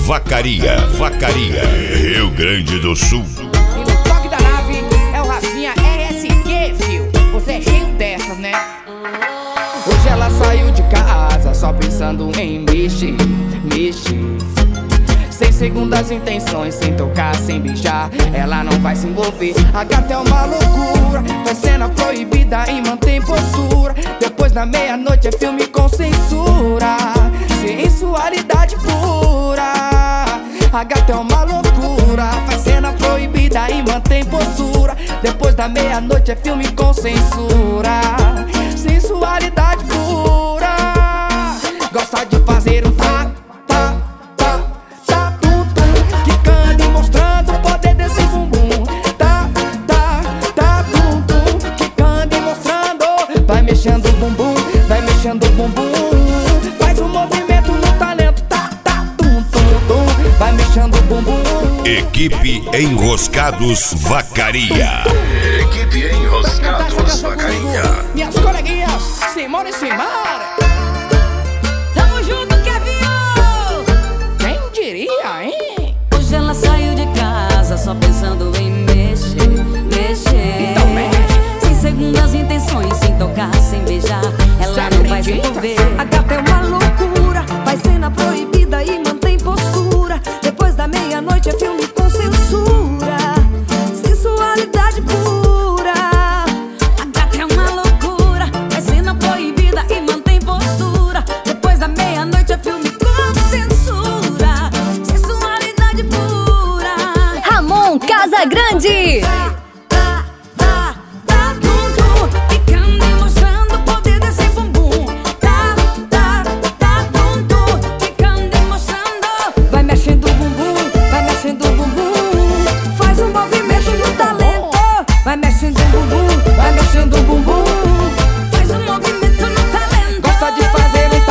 Vacaria, Rio Grande do Sul. E no toque da nave é o Rafinha RSQ, fio. Você é cheio dessas, né? Hoje ela saiu de casa só pensando em mexer. Sem segundas intenções, sem tocar, sem beijar, ela não vai se envolver. A gata é uma loucura, faz cena proibida e mantém postura. Depois da meia-noite é filme com censura, sensualidade pura. A gata é uma loucura, faz cena proibida e mantém postura. Depois da meia-noite é filme com censura, sensualidade pura. Gosta de fazer um quicando e mostrando o poder desse bumbum. Quicando e mostrando. Vai mexendo o bumbum, vai mexendo o bumbum. Faz um movimento no talento. Vai mexendo o bumbum. Equipe Enroscados Vacaria. Equipe Enroscados Vacaria. Minhas coleguinhas, Simone e Simara. Tamo junto, Kevin! Quem diria, hein? Hoje ela saiu de casa só pensando em mexer. Então mexe. Sem segundas intenções, sem tocar, sem beijar, ela não vai se envolver. A gata é uma loucura, faz cena proibida e mantém postura. Depois da meia-noite é filme com censura, sensualidade pura. A gata é uma loucura, faz cena proibida e mantém postura. Depois da meia-noite é filme com censura, sensualidade pura. Ramon Casagrande. Quicando e mostrando o poder desse bumbum. Quicando e mostrando. Vai mexendo o bumbum, vai mexendo o bumbum. Faz um movimento no talento. Vai mexendo o bumbum, vai mexendo o bumbum. Faz um movimento no talento. Gosta de fazer um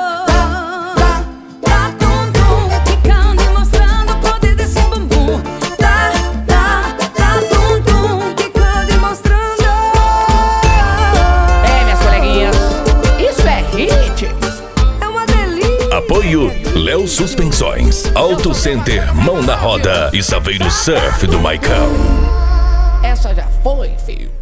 Quicando e mostrando o poder desse bumbum. Quicando e mostrando. É, minhas coleguinhas, isso é hit. É uma delícia. Apoio Léo Suspensões, Auto Center, Mão na Roda e Saveiro Surf do Maicão. Essa já foi, filho.